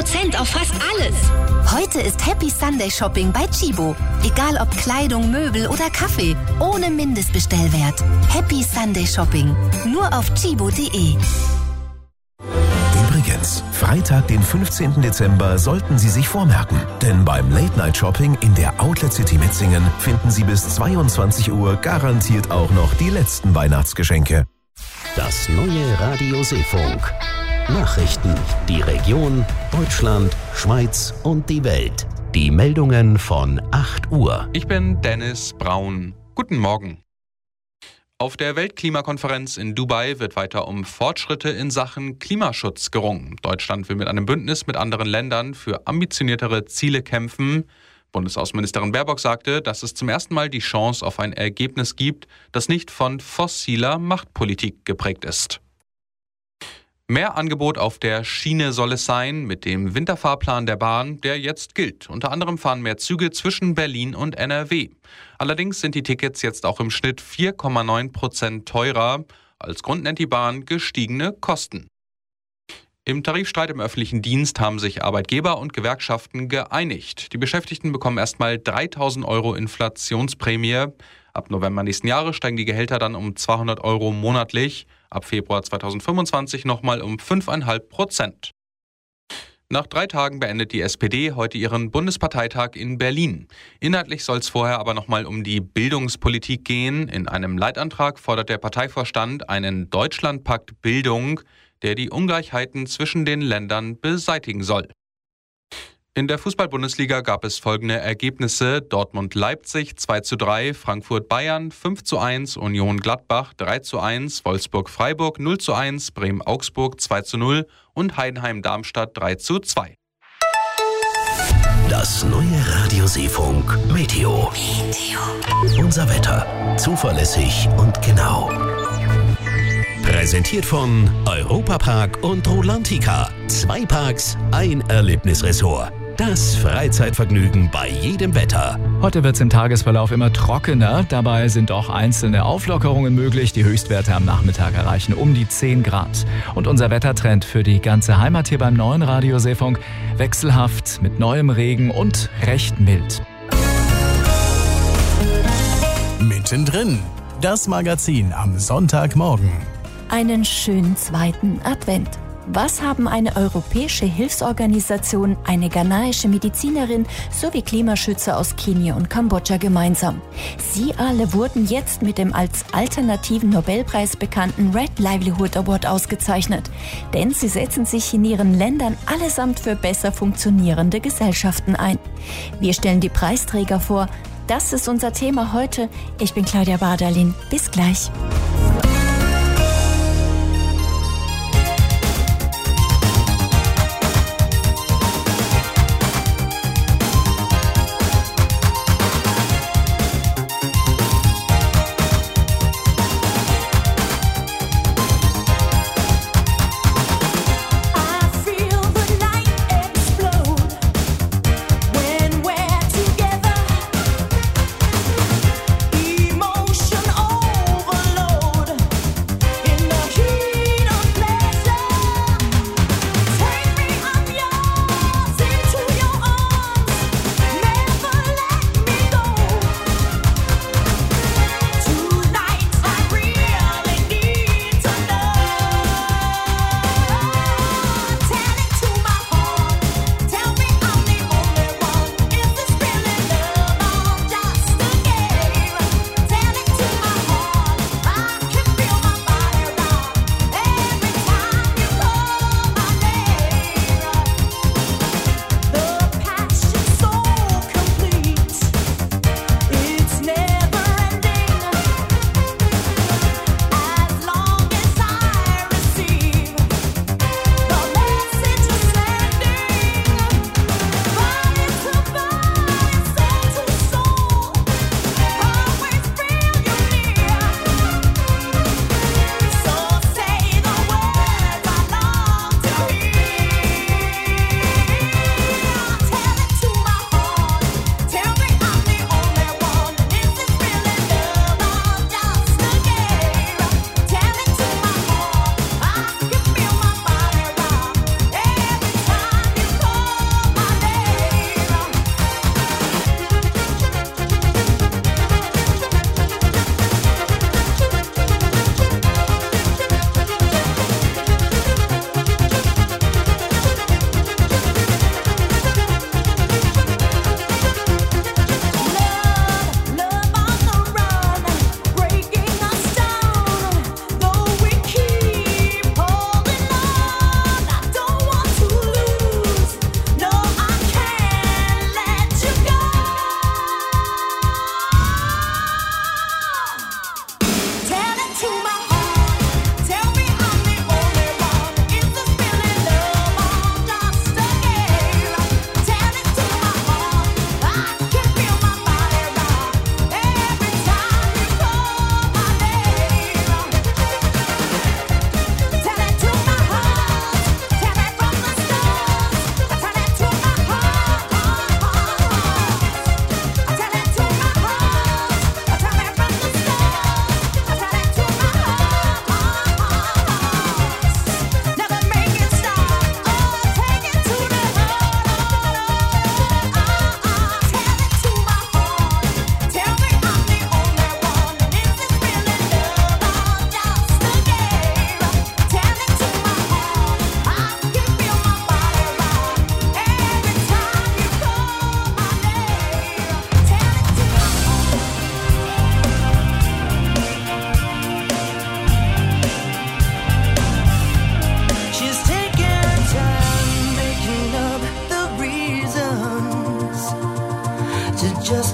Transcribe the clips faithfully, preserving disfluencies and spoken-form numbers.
Prozent auf fast alles. Heute ist Happy Sunday Shopping bei Tchibo. Egal ob Kleidung, Möbel oder Kaffee. Ohne Mindestbestellwert. Happy Sunday Shopping. Nur auf tchibo punkt de. Übrigens, Freitag, den fünfzehnten Dezember, sollten Sie sich vormerken. Denn beim Late-Night-Shopping in der Outlet City Metzingen finden Sie bis zweiundzwanzig Uhr garantiert auch noch die letzten Weihnachtsgeschenke. Das neue Radio Seefunk. Nachrichten, die Region, Deutschland, Schweiz und die Welt. Die Meldungen von acht Uhr. Ich bin Dennis Braun. Guten Morgen. Auf der Weltklimakonferenz in Dubai wird weiter um Fortschritte in Sachen Klimaschutz gerungen. Deutschland will mit einem Bündnis mit anderen Ländern für ambitioniertere Ziele kämpfen. Bundesaußenministerin Baerbock sagte, dass es zum ersten Mal die Chance auf ein Ergebnis gibt, das nicht von fossiler Machtpolitik geprägt ist. Mehr Angebot auf der Schiene soll es sein mit dem Winterfahrplan der Bahn, der jetzt gilt. Unter anderem fahren mehr Züge zwischen Berlin und N R W. Allerdings sind die Tickets jetzt auch im Schnitt vier Komma neun Prozent teurer. Als Grund nennt die Bahn gestiegene Kosten. Im Tarifstreit im öffentlichen Dienst haben sich Arbeitgeber und Gewerkschaften geeinigt. Die Beschäftigten bekommen erstmal dreitausend Euro Inflationsprämie. Ab November nächsten Jahres steigen die Gehälter dann um zweihundert Euro monatlich. Ab Februar zweitausendfünfundzwanzig nochmal um fünf Komma fünf Prozent. Nach drei Tagen beendet die S P D heute ihren Bundesparteitag in Berlin. Inhaltlich soll es vorher aber nochmal um die Bildungspolitik gehen. In einem Leitantrag fordert der Parteivorstand einen Deutschlandpakt Bildung, der die Ungleichheiten zwischen den Ländern beseitigen soll. In der Fußball-Bundesliga gab es folgende Ergebnisse: Dortmund-Leipzig zwei zu drei, Frankfurt-Bayern fünf zu eins, Union-Gladbach drei zu eins, Wolfsburg-Freiburg null zu eins, Bremen-Augsburg zwei zu null und Heidenheim-Darmstadt drei zu zwei. Das neue Radio Seefunk Meteo. Meteo. Unser Wetter. Zuverlässig und genau. Präsentiert von Europapark und Rolantica. Zwei Parks, ein Erlebnisressort. Das Freizeitvergnügen bei jedem Wetter. Heute wird es im Tagesverlauf immer trockener. Dabei sind auch einzelne Auflockerungen möglich. Die Höchstwerte am Nachmittag erreichen um die zehn Grad. Und unser Wettertrend für die ganze Heimat hier beim neuen Radio Seefunk: wechselhaft mit neuem Regen und recht mild. Mittendrin. Das Magazin am Sonntagmorgen. Einen schönen zweiten Advent. Was haben eine europäische Hilfsorganisation, eine ghanaische Medizinerin sowie Klimaschützer aus Kenia und Kambodscha gemeinsam? Sie alle wurden jetzt mit dem als alternativen Nobelpreis bekannten Red Livelihood Award ausgezeichnet. Denn sie setzen sich in ihren Ländern allesamt für besser funktionierende Gesellschaften ein. Wir stellen die Preisträger vor. Das ist unser Thema heute. Ich bin Claudia Bardalin. Bis gleich. Emotion overload.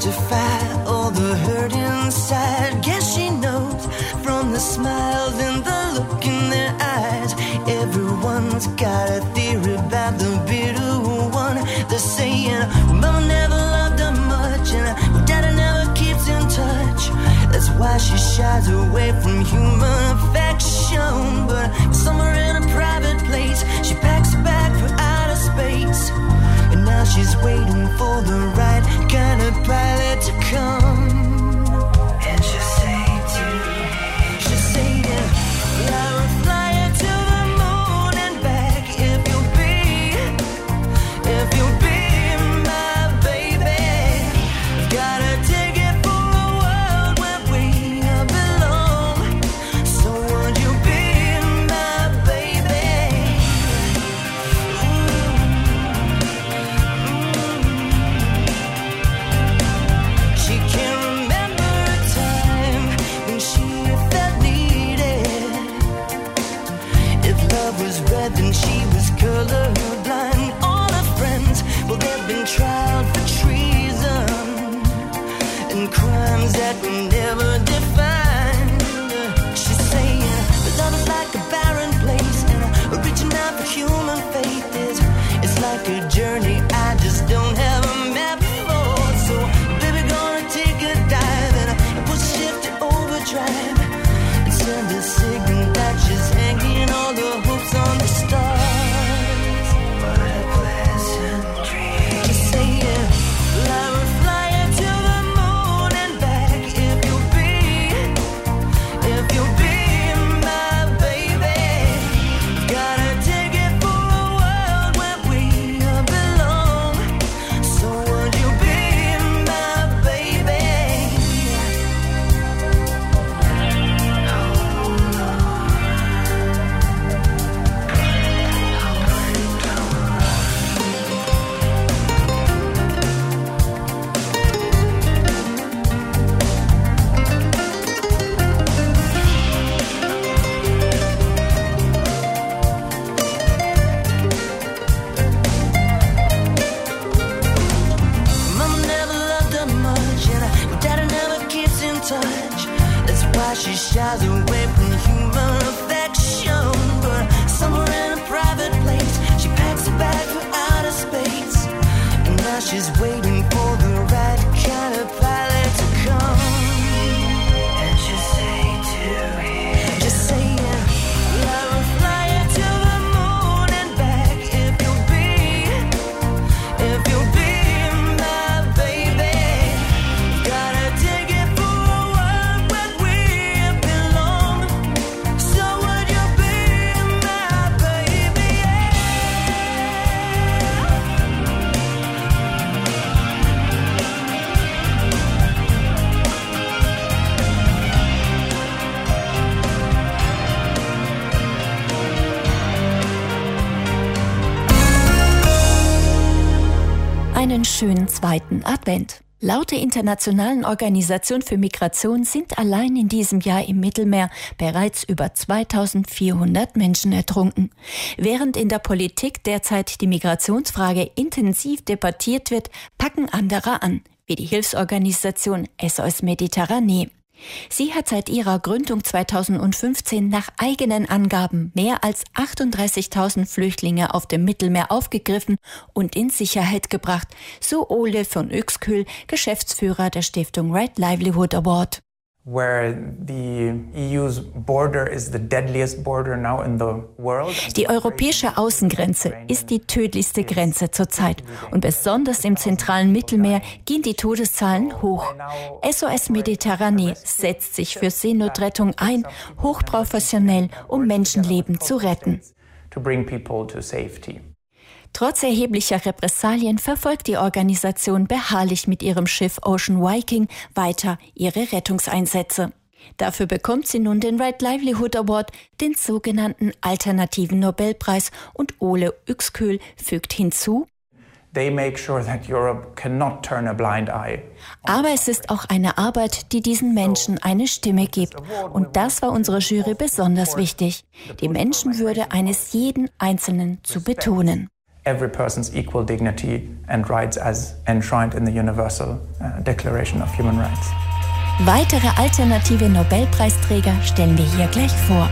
to fight all the hurt inside. Guess she knows from the smiles and the look in their eyes. Everyone's got a theory about the bitter one. They're saying, Mama never loved her much, and Daddy never keeps in touch. That's why she shies away from human affection. But somewhere in a private place, she packs a bag for outer space. And now she's waiting for the right kind of pilot to come. And she'll say to me, she'll say, yeah, I will fly her to the moon and back if you'll be, if you'll be my baby. I've got a ticket for a world where we belong. So would you be my baby? She can't remember a time when she felt needed. If love was red, then she was colorblind. All her friends, well, they've been tried for treason and crimes that were never defined. She's saying that love is like a barren place, and reaching out for human faith is it's like a journey I just don't have a map for. So, baby, gonna take a dive and put shift to overdrive and send a signal that she's hanging all the hopes on the stars. What a pleasant dream. Just say yeah, I will fly her to the moon and back if you'll be, if you'll be my baby. Got a ticket for a world where we belong. So would you be my baby? Mama never loved her much, and Daddy never keeps in touch. That's why she shies away from human affection. But somewhere in a private place, she packs a bag for outer space. And now she's waiting for the right kind of pilot to come. And she'll say to him, just say yeah, I will fly her to the moon and back if you'll be, if you'll be my baby. Got a ticket for a world where we belong. So would you be my baby? Einen schönen zweiten Advent. Laut der Internationalen Organisation für Migration sind allein in diesem Jahr im Mittelmeer bereits über zweitausendvierhundert Menschen ertrunken. Während in der Politik derzeit die Migrationsfrage intensiv debattiert wird, packen andere an, wie die Hilfsorganisation S O S Mediterranee. Sie hat seit ihrer Gründung zweitausendfünfzehn nach eigenen Angaben mehr als achtunddreißigtausend Flüchtlinge auf dem Mittelmeer aufgegriffen und in Sicherheit gebracht, so Ole von Uexküll, Geschäftsführer der Stiftung Right Livelihood Award. Where the E U's border is the deadliest border now in the world. Die europäische Außengrenze ist die tödlichste Grenze zurzeit und besonders im zentralen Mittelmeer gehen die Todeszahlen hoch. S O S Mediterranee setzt sich für Seenotrettung ein, hochprofessionell, um Menschenleben zu retten. To bring people to safety. Trotz erheblicher Repressalien verfolgt die Organisation beharrlich mit ihrem Schiff Ocean Viking weiter ihre Rettungseinsätze. Dafür bekommt sie nun den Right Livelihood Award, den sogenannten alternativen Nobelpreis, und Ole Uexküll fügt hinzu: They make sure that Europe cannot turn a blind eye. Aber es ist auch eine Arbeit, die diesen Menschen eine Stimme gibt. Und das war unserer Jury besonders wichtig, die Menschenwürde eines jeden Einzelnen zu betonen. every person's equal dignity and rights as enshrined in the Universal uh, Declaration of Human Rights. Weitere alternative Nobelpreisträger stellen wir hier gleich vor.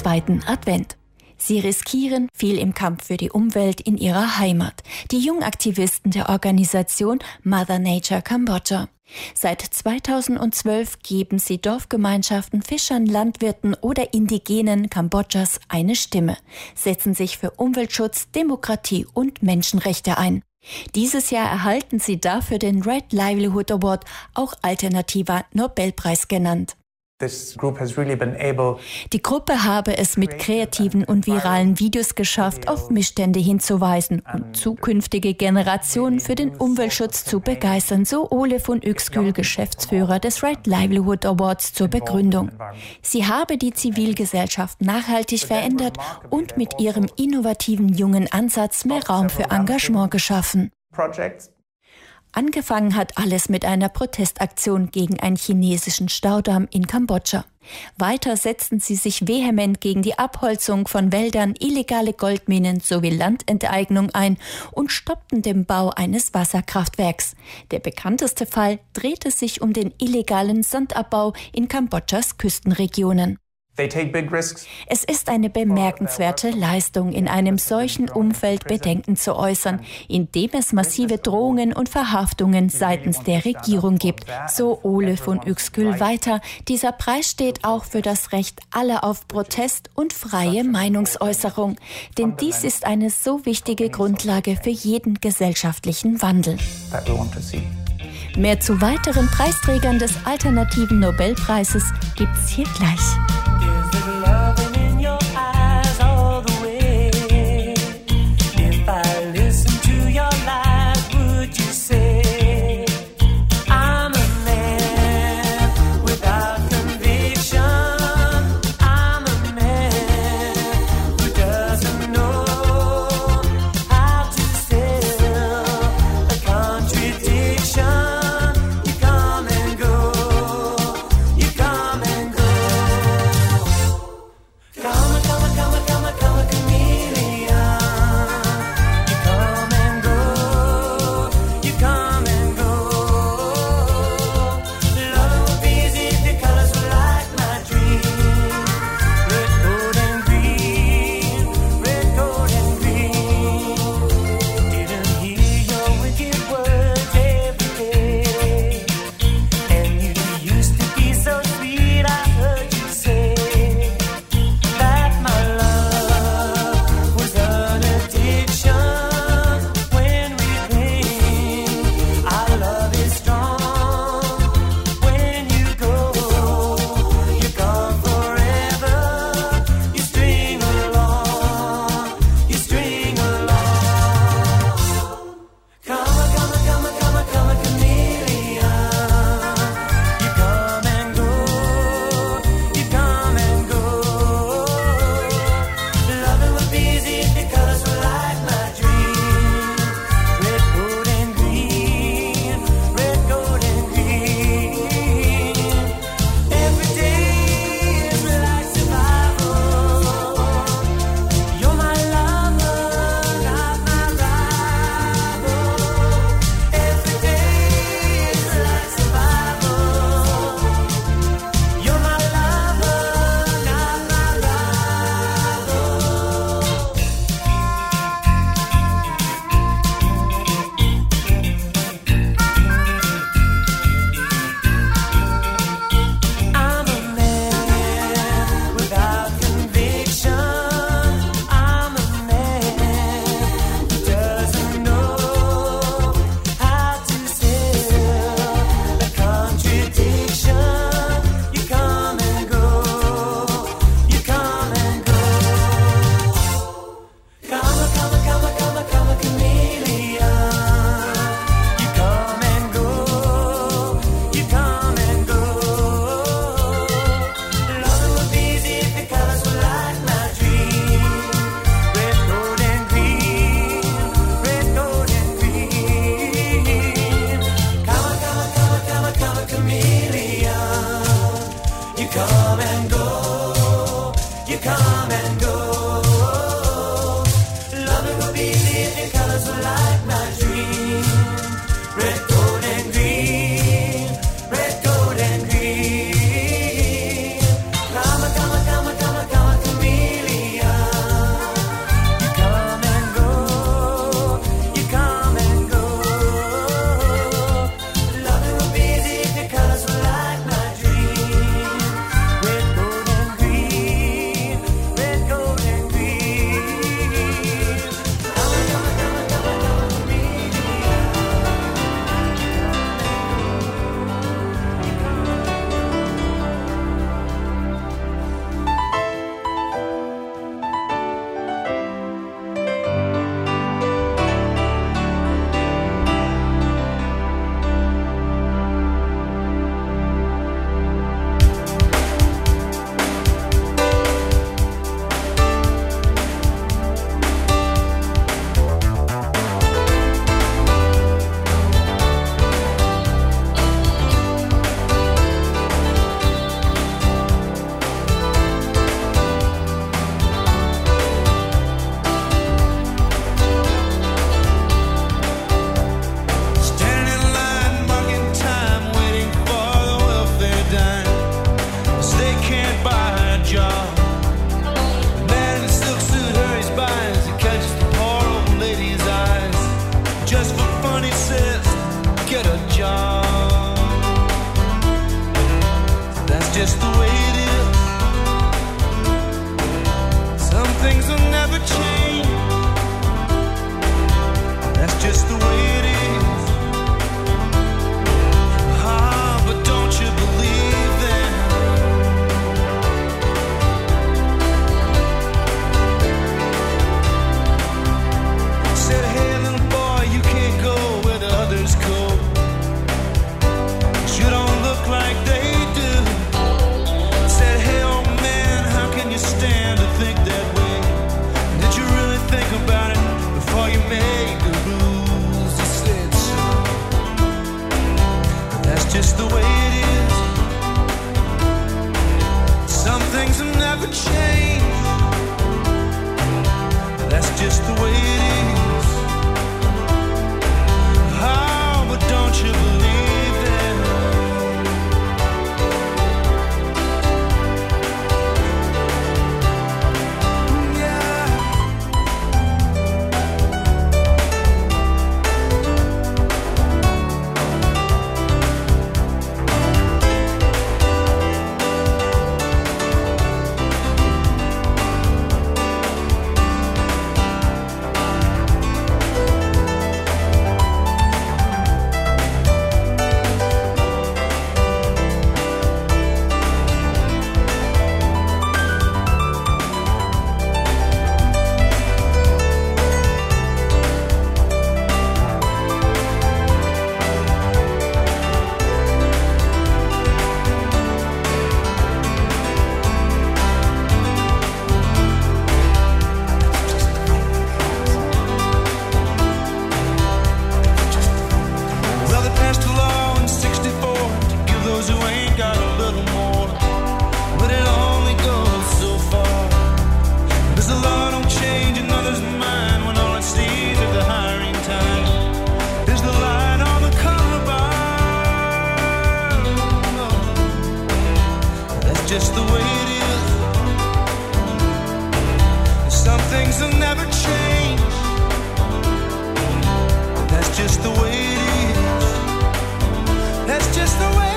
zweiten Advent. Sie riskieren viel im Kampf für die Umwelt in ihrer Heimat, die Jungaktivisten der Organisation Mother Nature Kambodscha. Seit zweitausendzwölf geben sie Dorfgemeinschaften, Fischern, Landwirten oder Indigenen Kambodschas eine Stimme, setzen sich für Umweltschutz, Demokratie und Menschenrechte ein. Dieses Jahr erhalten sie dafür den Right Livelihood Award, auch alternativer Nobelpreis genannt. This group has really been able Die Gruppe habe es mit kreativen und viralen Videos geschafft, auf Missstände hinzuweisen und zukünftige Generationen für den Umweltschutz zu begeistern, so Ole von Uexküll, Geschäftsführer des Right Livelihood Awards, zur Begründung. Sie habe die Zivilgesellschaft nachhaltig verändert und mit ihrem innovativen jungen Ansatz mehr Raum für Engagement geschaffen. projects. Angefangen hat alles mit einer Protestaktion gegen einen chinesischen Staudamm in Kambodscha. Weiter setzten sie sich vehement gegen die Abholzung von Wäldern, illegale Goldminen sowie Landenteignung ein und stoppten den Bau eines Wasserkraftwerks. Der bekannteste Fall drehte sich um den illegalen Sandabbau in Kambodschas Küstenregionen. They take big risks. Es ist eine bemerkenswerte Leistung, in einem solchen Umfeld Bedenken zu äußern, indem es massive Drohungen und Verhaftungen seitens der Regierung gibt, so Ole von Uexküll weiter. Dieser Preis steht auch für das Recht aller auf Protest und freie Meinungsäußerung, denn dies ist eine so wichtige Grundlage für jeden gesellschaftlichen Wandel. That we want to see. Mehr zu weiteren Preisträgern des alternativen Nobelpreises gibt's hier gleich. That's just the way it is. Oh, but don't you believe them? Just the way it is. Some things will never change. That's just the way it is. That's just the way it is.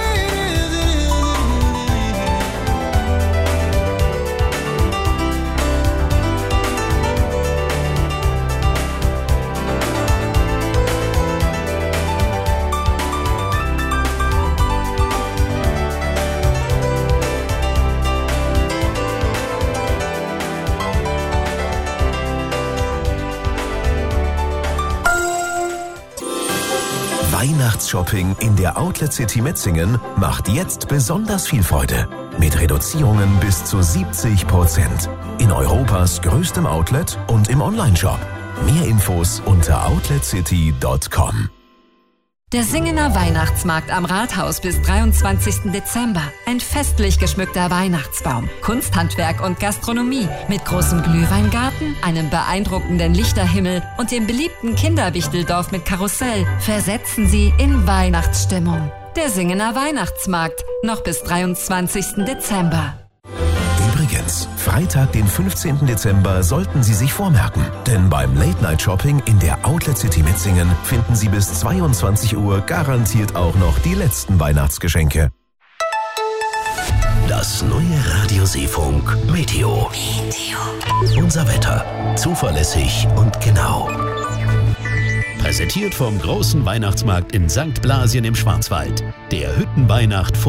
Weihnachtsshopping in der Outlet City Metzingen macht jetzt besonders viel Freude. Mit Reduzierungen bis zu siebzig Prozent. In Europas größtem Outlet und im Onlineshop. Mehr Infos unter outlet city punkt com. Der Singener Weihnachtsmarkt am Rathaus bis dreiundzwanzigsten Dezember. Ein festlich geschmückter Weihnachtsbaum, Kunsthandwerk und Gastronomie mit großem Glühweingarten, einem beeindruckenden Lichterhimmel und dem beliebten Kinderwichteldorf mit Karussell versetzen Sie in Weihnachtsstimmung. Der Singener Weihnachtsmarkt, noch bis dreiundzwanzigsten Dezember. Übrigens, Freitag, den fünfzehnten Dezember, sollten Sie sich vormerken. Denn beim Late-Night-Shopping in der Outlet City Metzingen finden Sie bis zweiundzwanzig Uhr garantiert auch noch die letzten Weihnachtsgeschenke. Das neue Radio Seefunk Meteo. Meteo. Unser Wetter. Zuverlässig und genau. Präsentiert vom großen Weihnachtsmarkt in Sankt Blasien im Schwarzwald. Der Hüttenweihnacht vor